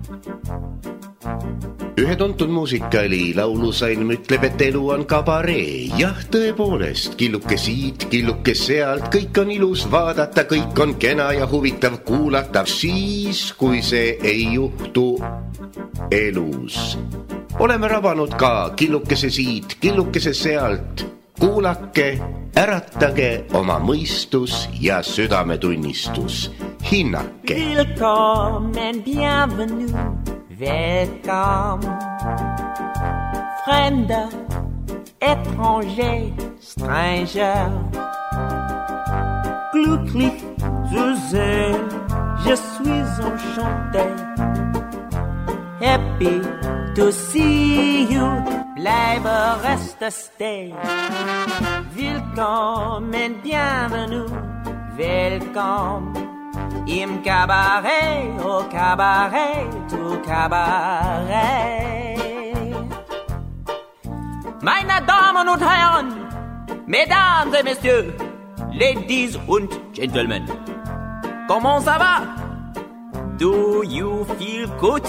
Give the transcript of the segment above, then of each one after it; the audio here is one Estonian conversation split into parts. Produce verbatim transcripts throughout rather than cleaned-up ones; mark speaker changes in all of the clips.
Speaker 1: Ühe tuntud muusikali laulusalm ütleb, et elu on kabaree. Jah, tõepoolest, killuke siit, killuke sealt, kõik on ilus vaadata, kõik on kena ja huvitav kuulata. Siis, kui see ei juhtu elus. Oleme rabanud ka killukese siit, killukese sealt. Kuulake, äratage oma mõistus ja südametunnistus. Hinnake.
Speaker 2: Willkommen, bienvenue. Welcome, fremder, étranger, stranger. Glücklich zu sehen, je suis enchanté. Happy to see you, bleibe reste stay. Willkommen, bienvenue, welcome. Im Cabaret, au Cabaret, au Cabaret. Meine Damen und Herren, Mesdames et Messieurs, Ladies und Gentlemen, comment ça va? Do you feel good?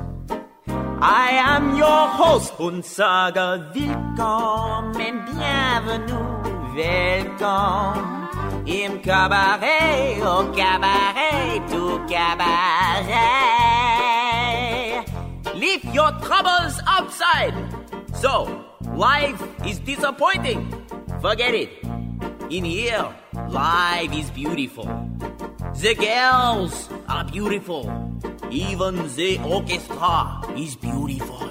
Speaker 2: I am your host und sage willkommen, bienvenue, welcome. Im Cabaret, au Cabaret, au Cabaret. Leave your troubles outside. So, life is disappointing. Forget it. In here, life is beautiful. The girls are beautiful. Even the orchestra is beautiful.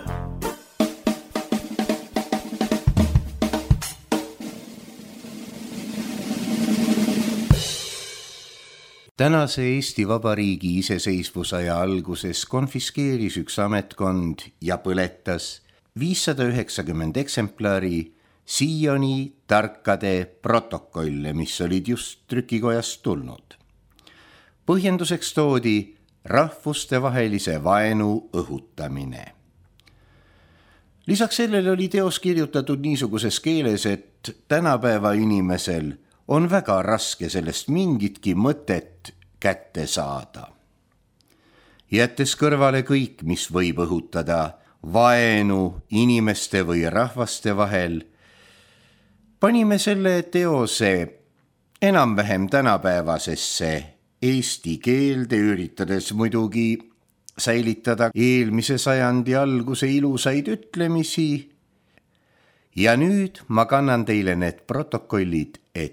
Speaker 1: Tänase Eesti Vabariigi iseseisvusaja alguses konfiskeeris üks ametkond ja põletas viissada üheksakümmend eksemplari siiani tarkade protokolle, mis olid just trükikojast tulnud. Põhjenduseks toodi rahvustevahelise vaenu õhutamine. Lisaks sellele oli teos kirjutatud niisuguses keeles, et tänapäeva inimesel on väga raske sellest mingitki mõtet kätte saada. Jättes kõrvale kõik, mis võib õhutada vaenu inimeste või rahvaste vahel, panime selle teose enam-vähem tänapäevasesse eesti keelde, üritades muidugi säilitada eelmise sajandi alguse ilusaid ütlemisi. Ja nüüd ma kannan teile need protokollid ette.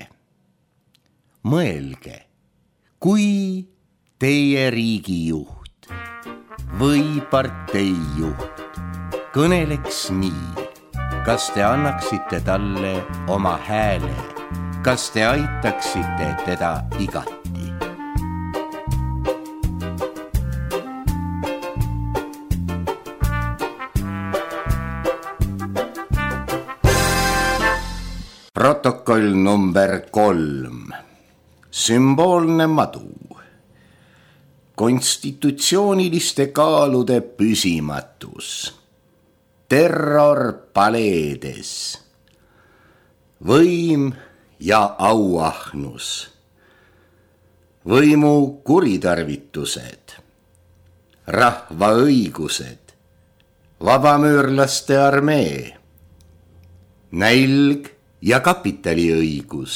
Speaker 1: Mõelge, kui teie riigijuht või parteijuht kõneleks nii, kas te annaksite talle oma hääle, kas te aitaksite teda igati? Protokoll number kolm. Sümboolne madu. Konstitutsiooniliste kaalude püsimatus. Terror paleedes. Võim ja auahnus. Võimu kuritarvitused. Rahva õigused. Vabamüürlaste armee. Nälg ja kapitaliõigus.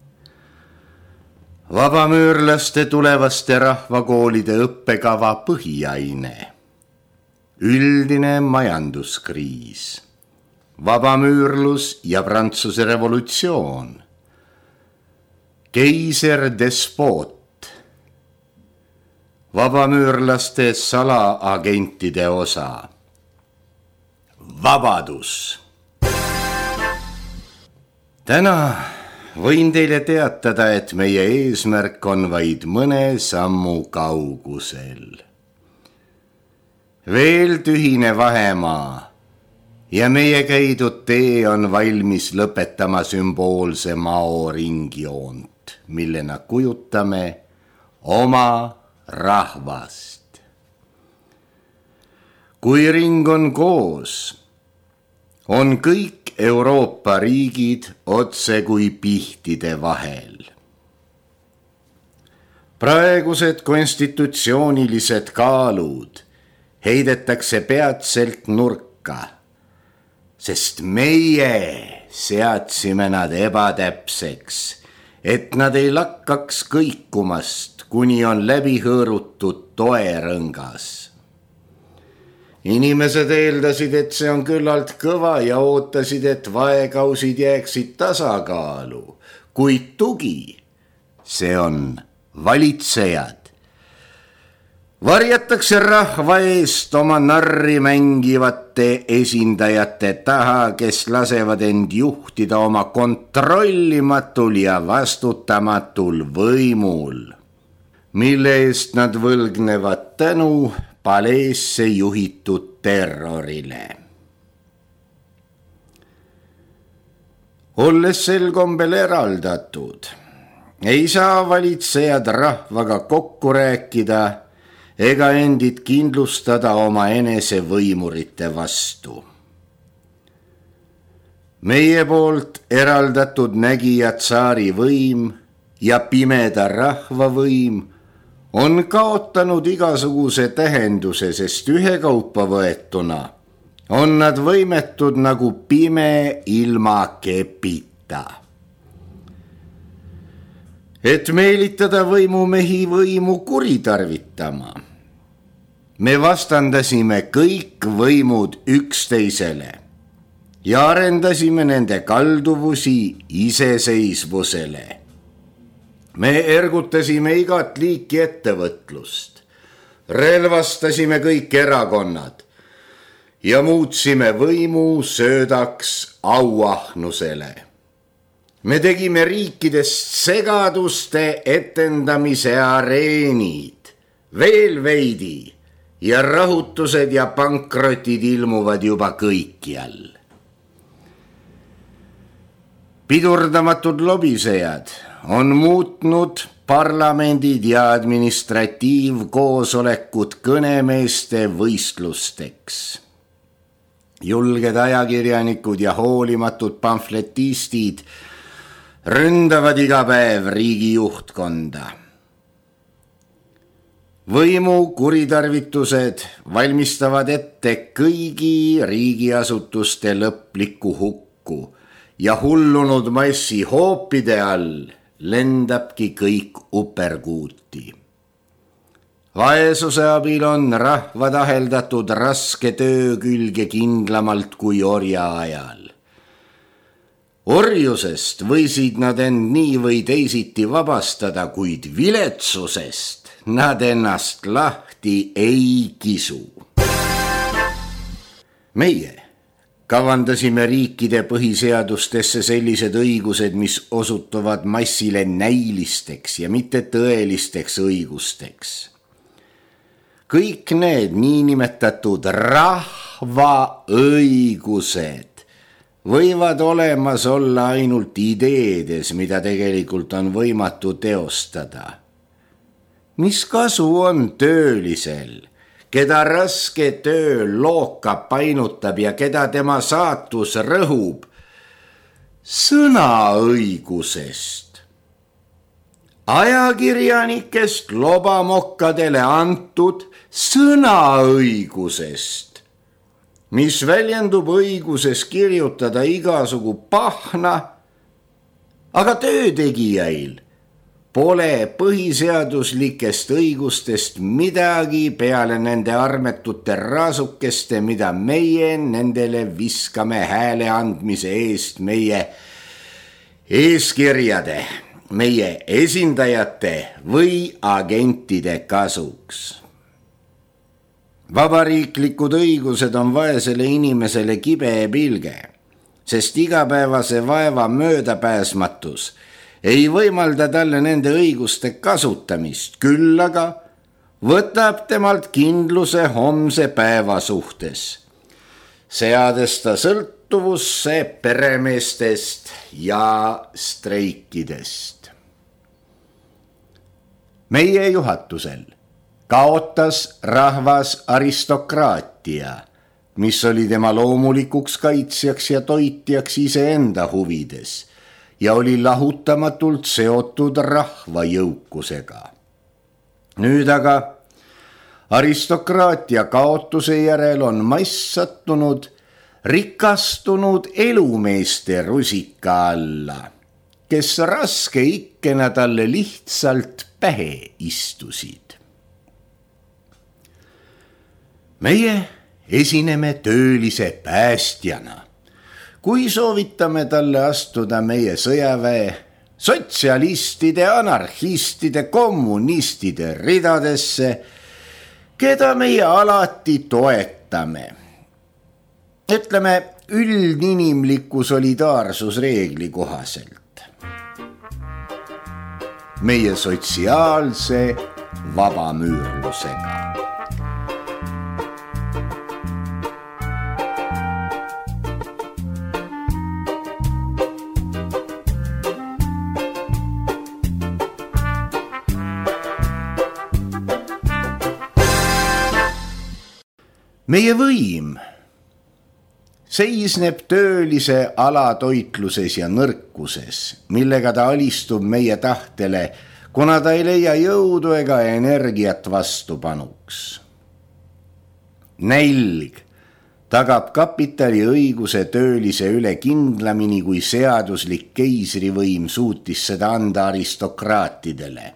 Speaker 1: Vabamüürlaste tulevaste rahvakoolide õppekava põhiaine. Üldine majanduskriis. Vabamüürlus ja Prantsuse revolutsioon. Keiser despoot. Vabamüürlaste salaagentide osa. Vabadus. Täna võin teile teatada, et meie eesmärk on vaid mõne sammu kaugusel. Veel tühine vahemaa ja meie käidud tee on valmis lõpetama sümboolse Mao ringjoont, millena kujutame oma rahvast. Kui ring on koos, on kõik Euroopa riigid otse kui pihtide vahel. Praegused konstitutsioonilised kaalud
Speaker 3: heidetakse peatselt nurka, sest meie seadsime nad ebatäpseks, et nad ei lakkaks kõikumast, kuni on läbi hõõrutud toerõngas. Inimesed eeldasid, et see on küllalt kõva ja ootasid, et vaekausid jääksid tasakaalu, kuid tugi, see on valitsejad. Varjatakse rahva eest oma narri mängivate esindajate taha, kes lasevad end juhtida oma kontrollimatul ja vastutamatul võimul, mille eest nad võlgnevad tänu paleesse juhitud terrorile. Olles sel kombel eraldatud, ei saa valitsejad rahvaga kokku rääkida ega endid kindlustada oma enese võimurite vastu. Meie poolt eraldatud nägija tsaari võim ja pimeda rahva võim on kaotanud igasuguse tähenduse, sest ühekaupa võetuna on nad võimetud nagu pime ilma kepita. Et meelitada võimumehi võimu kuritarvitama, me vastandasime kõik võimud üksteisele ja arendasime nende kalduvusi iseseisvusele. Me ergutasime igat liiki ettevõtlust, relvastasime kõik erakonnad ja muutsime võimu söödaks auahnusele. Me tegime riikidest segaduste etendamise areenid, veel veidi, ja rahutused ja pankrotid ilmuvad juba kõikjal. Pidurdamatud lobisejad on muutnud parlamendid ja administratiivkoosolekud kõnemeeste võistlusteks. Julged ajakirjanikud ja hoolimatud pamfletistid ründavad iga päev riigi juhtkonda. Võimu kuritarvitused valmistavad ette kõigi riigiasutuste lõplikku hukku ja hullunud massi hoopide all lendabki kõik uperkuuti. Vaesuse abil on rahvad aheldatud raske töö külge kindlamalt kui orja ajal. Orjusest võisid nad end nii või teisiti vabastada, kuid viletsusest nad ennast lahti ei kisu. Meie kavandasime riikide põhiseadustesse sellised õigused, mis osutuvad massile näilisteks ja mitte tõelisteks õigusteks. Kõik need niinimetatud rahva õigused võivad olemas olla ainult ideedes, mida tegelikult on võimatu teostada. Mis kasu on töölisel, keda raske töö looka painutab ja keda tema saatus rõhub sõnaõigusest? Ajakirjanikest lobamokkadele antud sõnaõigusest, mis väljendub õiguses kirjutada igasugu pahna, aga töötegijail pole põhiseaduslikest õigustest midagi peale nende armetute raasukeste, mida meie nendele viskame hääle andmise eest meie eeskirjade, meie esindajate või agentide kasuks. Vabariiklikud õigused on vaesele inimesele kibe pilge, sest igapäevase vaeva möödapääsmatus ei võimalda talle nende õiguste kasutamist, küll aga võtab temalt kindluse homse päeva suhtes, seades ta sõltuvusse peremeestest ja streikidest. Meie juhatusel kaotas rahvas aristokraatia, mis oli tema loomulikuks kaitsjaks ja toitjaks iseenda huvides ja oli lahutamatult seotud rahva jõukusega. Nüüd aga aristokraatia kaotuse järel on mass sattunud rikastunud elumeeste rusika alla, kes raske ikkena talle lihtsalt pähe istusid. Meie esineme töölise päästjana, kui soovitame talle astuda meie sõjaväe, sotsialistide, anarhistide, kommunistide ridadesse, keda meie alati toetame. Ütleme üldinimliku solidaarsusreegli kohaselt. Meie sotsiaalse vabamüürlusega. Meie võim seisneb töölise alatoitluses ja nõrkuses, millega ta alistub meie tahtele, kuna ta ei leia jõudu ega energiat vastupanuks. Nälg tagab kapitali õiguse töölise üle kindlamini, kui seaduslik keisrivõim suutis seda anda aristokraatidele.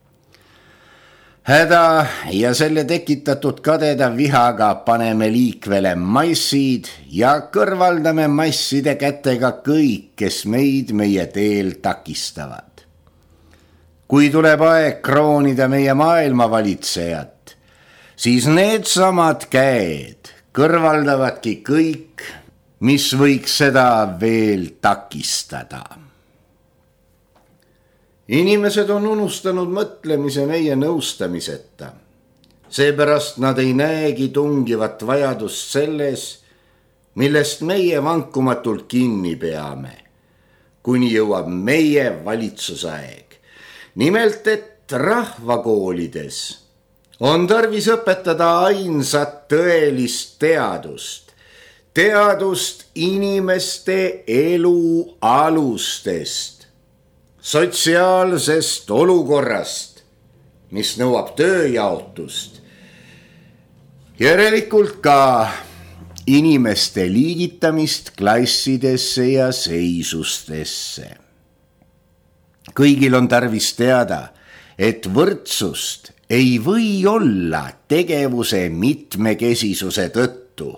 Speaker 3: Häda ja selle tekitatud kadeda vihaga paneme liikvele massid ja kõrvaldame masside kätega kõik, kes meid meie teel takistavad. Kui tuleb aeg kroonida meie maailmavalitsejat, siis need samad käed kõrvaldavadki kõik, mis võiks seda veel takistada. Inimesed on unustanud mõtlemise meie nõustamiseta. Seepärast nad ei näegi tungivat vajadust selles, millest meie vankumatult kinni peame, kuni jõuab meie valitsusaeg. Nimelt, et rahvakoolides on tarvis õpetada ainsat tõelist teadust, teadust inimeste elu alustest, sotsiaalsest olukorrast, mis nõuab tööjaotust, järelikult ka inimeste liigitamist klassidesse ja seisustesse. Kõigil on tarvis teada, et võrdsust ei või olla tegevuse mitmekesisuse tõttu.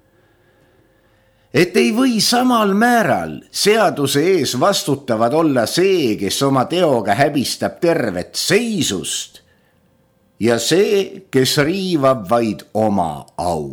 Speaker 3: Et ei või samal määral seaduse ees vastutavad olla see, kes oma teoga häbistab tervet seisust ja see, kes riivab vaid oma au.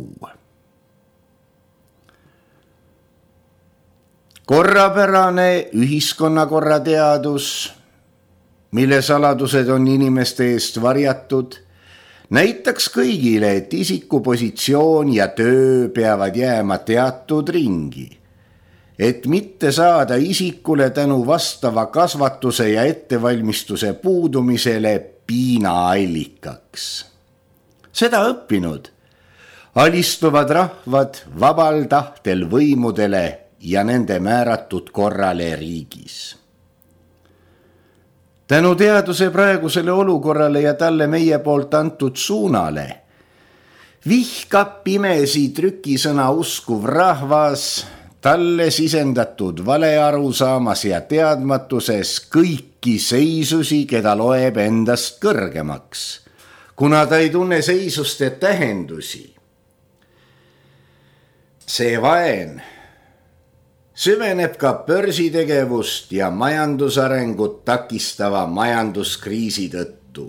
Speaker 3: Korrapärane ühiskonnakorrateadus, mille saladused on inimeste eest varjatud, näitaks kõigile, et isiku positsioon ja töö peavad jääma teatud ringi, et mitte saada isikule tänu vastava kasvatuse ja ettevalmistuse puudumisele piinaallikaks. Seda õppinud alistuvad rahvad vabal tahtel võimudele ja nende määratud korrale riigis. Tänu teaduse praegusele olukorrale ja talle meie poolt antud suunale vihkab pimesi trükisõna uskuv rahvas talle sisendatud valearusaamas ja teadmatuses kõiki seisusi, keda loeb endast kõrgemaks, kuna ta ei tunne seisuste tähendusi. See vaen süveneb ka börsitegevust ja majandusarengut takistava majanduskriisi tõttu.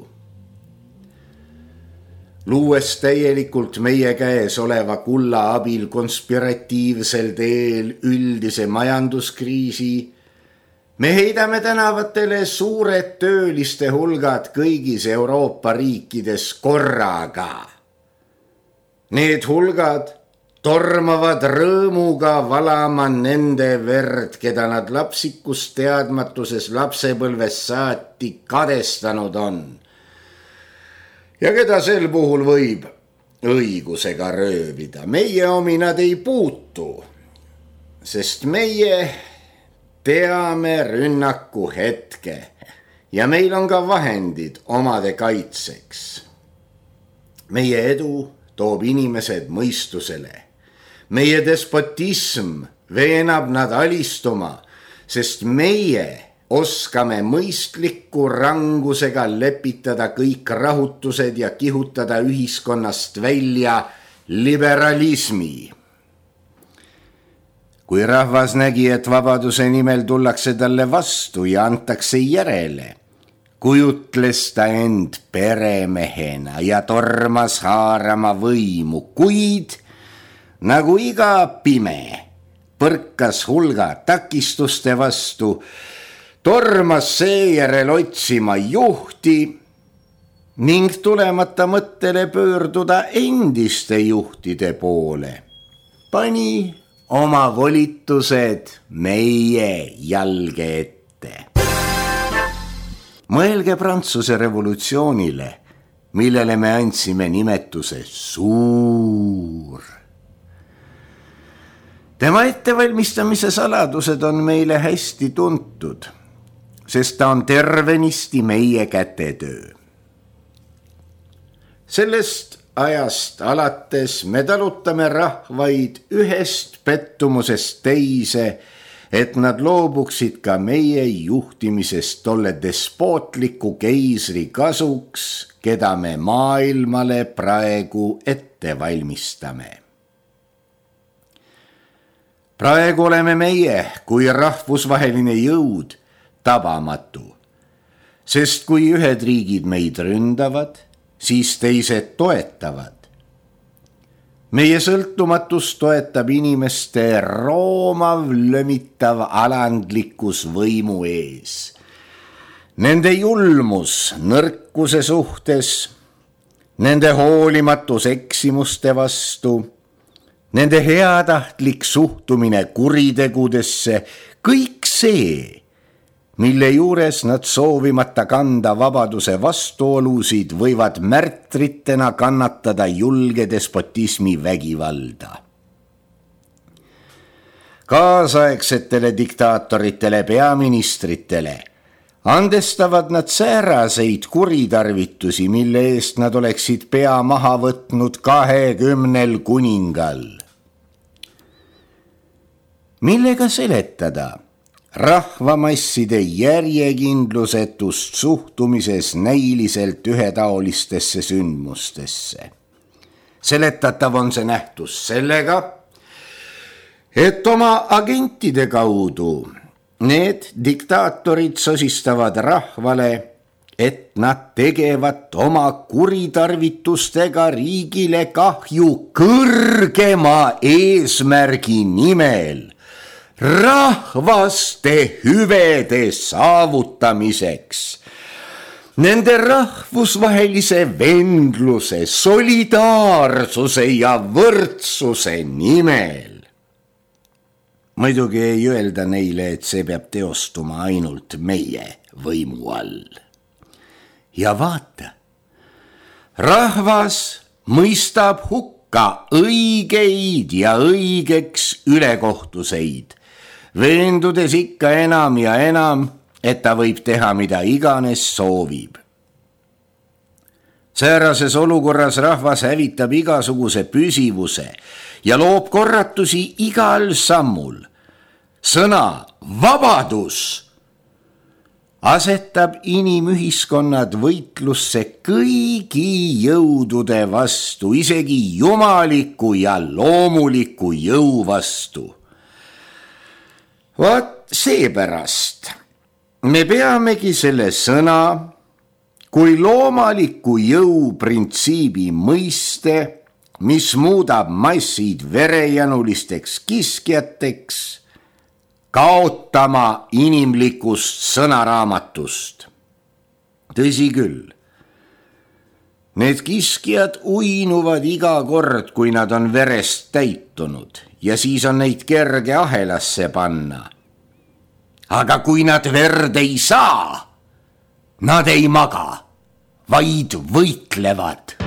Speaker 3: Luues täielikult meie käes oleva kulla abil konspiratiivsel teel üldise majanduskriisi, me heidame tänavatele suured tööliste hulgad kõigis Euroopa riikides korraga. Need hulgad tormavad rõõmuga valama nende verd, keda nad lapsikus teadmatuses lapsepõlves saati kadestanud on. Ja keda sel puhul võib õigusega röövida. Meie omi nad ei puutu, sest meie teame rünnaku hetke ja meil on ka vahendid omade kaitseks. meie edu toob inimesed mõistusele. meie despotism veenab nad alistuma, sest meie oskame mõistliku rangusega lepitada kõik rahutused ja kihutada ühiskonnast välja liberalismi. kui rahvas nägi, et vabaduse nimel tullakse talle vastu ja antakse järele, kujutles ta end peremehena ja tormas haarama võimu, kuid nagu iga pime põrkas hulga takistuste vastu, tormas seejärel otsima juhti ning tulemata mõttele pöörduda endiste juhtide poole, pani oma volitused meie jalge ette. Mõelge Prantsuse revolutsioonile, millele me andsime nimetuse suur. Tema ettevalmistamise saladused on meile hästi tuntud, sest ta on tervenisti meie kätetöö. Sellest ajast alates me talutame rahvaid ühest pettumusest teise, et nad loobuksid ka meie juhtimisest tolle despootliku keisri kasuks, keda me maailmale praegu ette valmistame. Praegu oleme meie kui rahvusvaheline jõud tabamatu, sest kui ühed riigid meid ründavad, siis teised toetavad. Meie sõltumatus toetab inimeste roomav, lömitav alandlikkus võimu ees. Nende julmus nõrkuse suhtes, nende hoolimatus eksimuste vastu, nende heatahtlik suhtumine kuritegudesse, kõik see, mille juures nad soovimata kanda vabaduse vastuolusid, võivad märtritena kannatada julge despotismi vägivalda. Kaasaegsetele diktaatoritele, peaministritele andestavad nad sääraseid kuritarvitusi, mille eest nad oleksid pea maha võtnud kahekümnel kuningal. Millega seletada rahvamasside järjekindlusetust suhtumises näiliselt ühetaolistesse sündmustesse? Seletatav on see nähtus sellega, et oma agentide kaudu need diktaatorid sosistavad rahvale, et nad tegevad oma kuritarvitustega riigile kahju kõrgema eesmärgi nimel, rahvaste hüvede saavutamiseks, nende rahvusvahelise vendluse, solidaarsuse ja võrdsuse nimel. Muidugi ei öelda neile, et see peab teostuma ainult meie võimu all. Ja vaata, rahvas mõistab hukka õigeid ja õigeks ülekohtuseid, veendudes ikka enam ja enam, et ta võib teha mida iganes soovib. Säärases olukorras rahvas hävitab igasuguse püsivuse ja loob korratusi igal sammul. Sõna vabadus asetab inimühiskonnad võitlusse kõigi jõudude vastu, isegi jumaliku ja loomuliku jõu vastu. Vaat seepärast me peamegi selle sõna kui loomaliku jõu printsiibi mõiste, mis muudab massid verejanulisteks kiskjateks, kaotama inimlikust sõnaraamatust. Tõsi küll, need kiskjad uinuvad iga kord, kui nad on verest täitunud, ja siis on neid kerge ahelasse panna. Aga kui nad verd ei saa, nad ei maga, vaid võitlevad.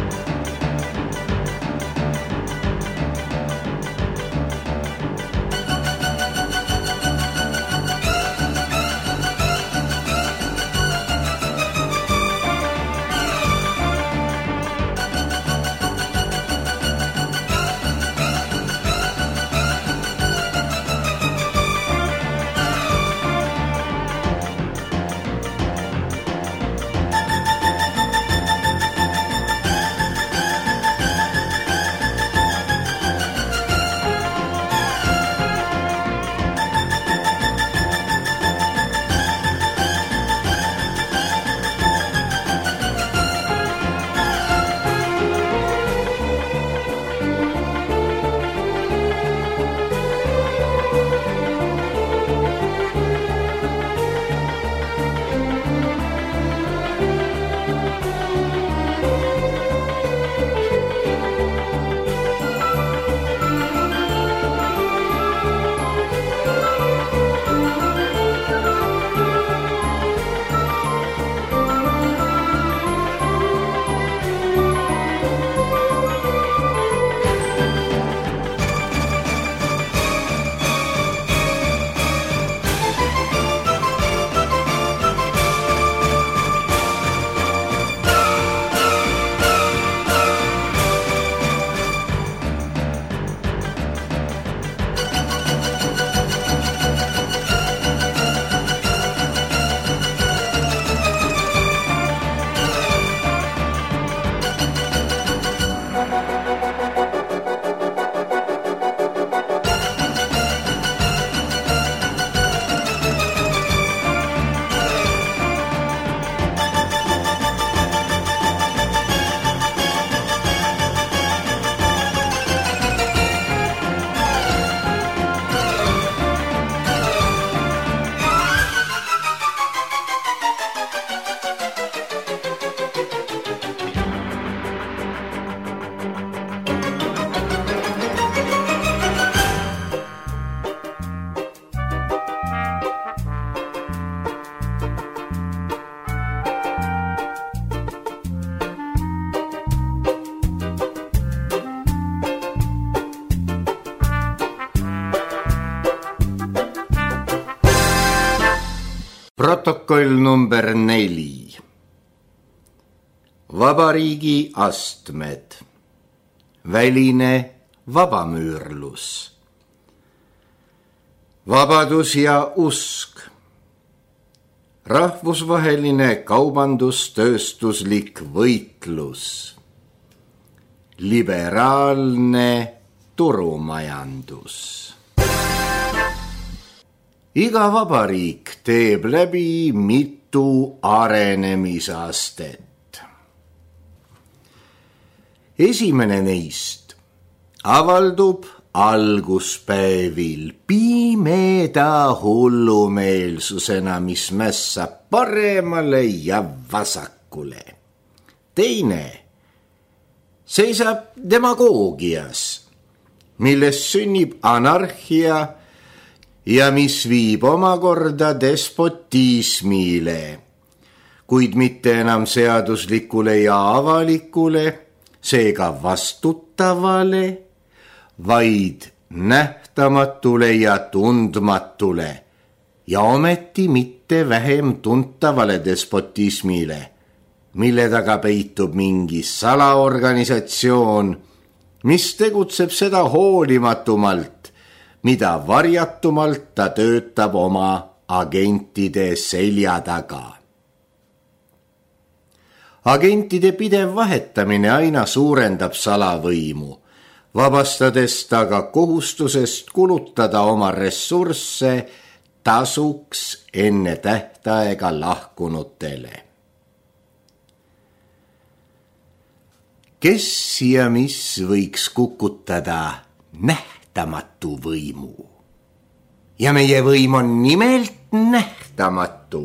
Speaker 3: protokoll number neli. Vabariigi astmed. Väline vabamüürlus. Vabadus ja usk. Rahvusvaheline kaubandustööstuslik võitlus. Liberaalne turumajandus. Iga vabariik teeb läbi mitu arenemisastet. Esimene neist avaldub alguspäevil pimeda hullumeelsusena, mis mässab paremale ja vasakule. Teine seisab demagoogias, milles sünnib anarhia ja mis viib omakorda despotismile, kuid mitte enam seaduslikule ja avalikule, seega vastutavale, vaid nähtamatule ja tundmatule ja ometi mitte vähem tuntavale despotismile, mille taga peitub mingi salaorganisatsioon, mis tegutseb seda hoolimatumalt, mida varjatumalt ta töötab oma agentide selja taga. Agentide pidev vahetamine aina suurendab salavõimu, vabastades taga kohustusest kulutada oma ressursse tasuks enne tähtaega lahkunutele. Kes ja mis võiks kukutada nähtamatu võimu? Ja meie võim on nimelt nähtamatu.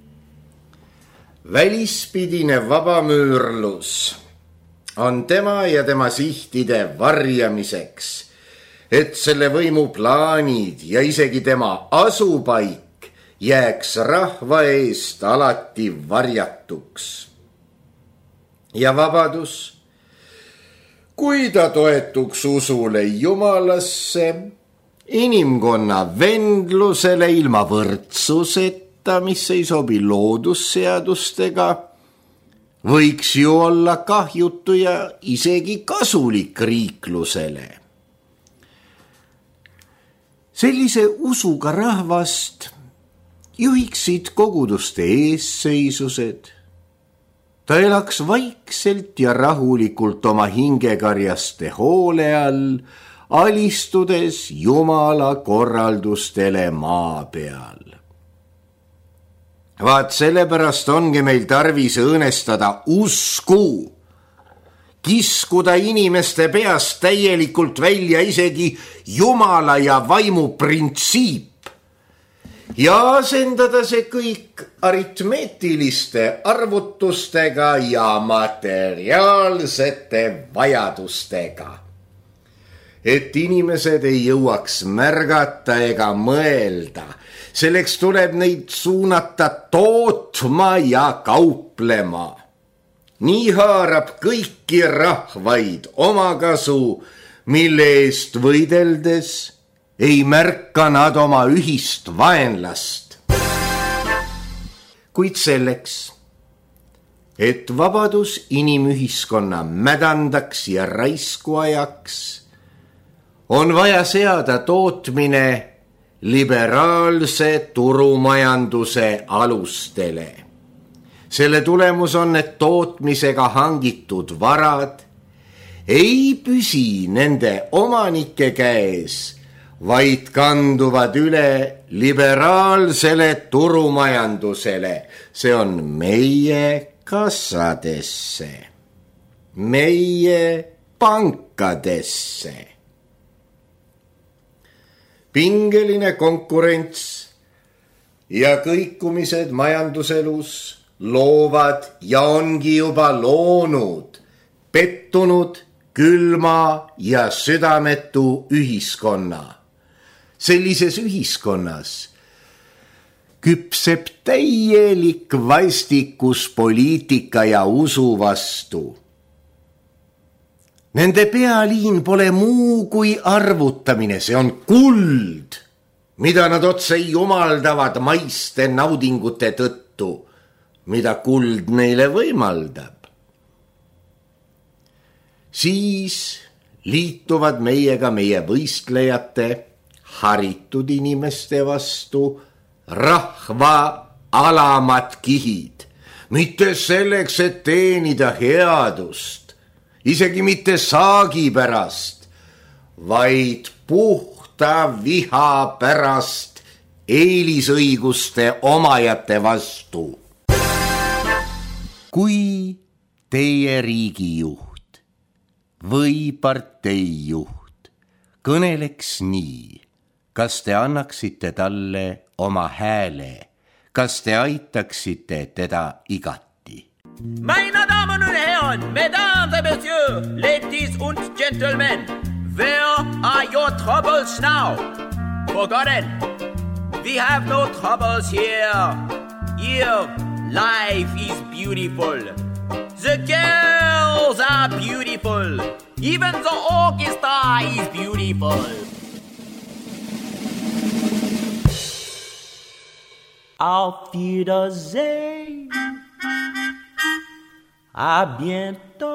Speaker 3: Välispidine vabamüürlus on tema ja tema sihtide varjamiseks, et selle võimu plaanid ja isegi tema asupaik jääks rahva eest alati varjatuks. Ja vabadus, kui ta toetuks usule Jumalasse, inimkonna vendlusele ilma võrdsuseta, mis ei sobi loodusseadustega, võiks ju olla kahjutu ja isegi kasulik riiklusele. Sellise usuga rahvast juhiksid koguduste eesseisused. Ta elaks vaikselt ja rahulikult oma hingekarjaste hoole all, alistudes Jumala korraldustele maa peal. Vaat sellepärast ongi meil tarvis õõnestada usku, kiskuda inimeste peast täielikult välja isegi Jumala ja vaimu printsiip ja asendada see kõik aritmeetiliste arvutustega ja materiaalsete vajadustega, et inimesed ei jõuaks märgata ega mõelda. Selleks tuleb neid suunata tootma ja kauplema. Nii haarab kõiki rahvaid omakasu, mille eest võideldes ei märka nad oma ühist vaenlast. Kuid selleks, et vabadus inimühiskonna mädandaks ja raisku ajaks, on vaja seada tootmine liberaalse turumajanduse alustele. Selle tulemus on, et tootmisega hangitud varad ei püsi nende omanike käes, vaid kanduvad üle liberaalsele turumajandusele. See on meie kassadesse, meie pankadesse. Pingeline konkurents ja kõikumised majanduselus loovad ja ongi juba loonud pettunud, külma ja südametu ühiskonna. Sellises ühiskonnas küpseb täielik vastikus poliitika ja usu vastu. Nende pealiin pole muu kui arvutamine, see on kuld, mida nad otse jumaldavad maiste naudingute tõttu. tõttu, mida kuld neile võimaldab. Siis liituvad meiega meie võistlejate, haritud inimeste vastu rahva alamad kihid, mitte selleks, et teenida headust, isegi mitte saagi pärast, vaid puhta viha pärast eelisõiguste omajate vastu. Kui teie riigijuht või parteijuht kõneleks nii, kas te annaksite talle oma hääle, kas te aitaksite teda igati?
Speaker 2: Meine Damen und Herren, Mesdames et Messieurs, ladies und Gentlemen, where are your troubles now? Forgotten, we have no troubles here. Here, life is beautiful. The girls are beautiful. Even the orchestra is beautiful. Auf Wiedersehen. À bientôt.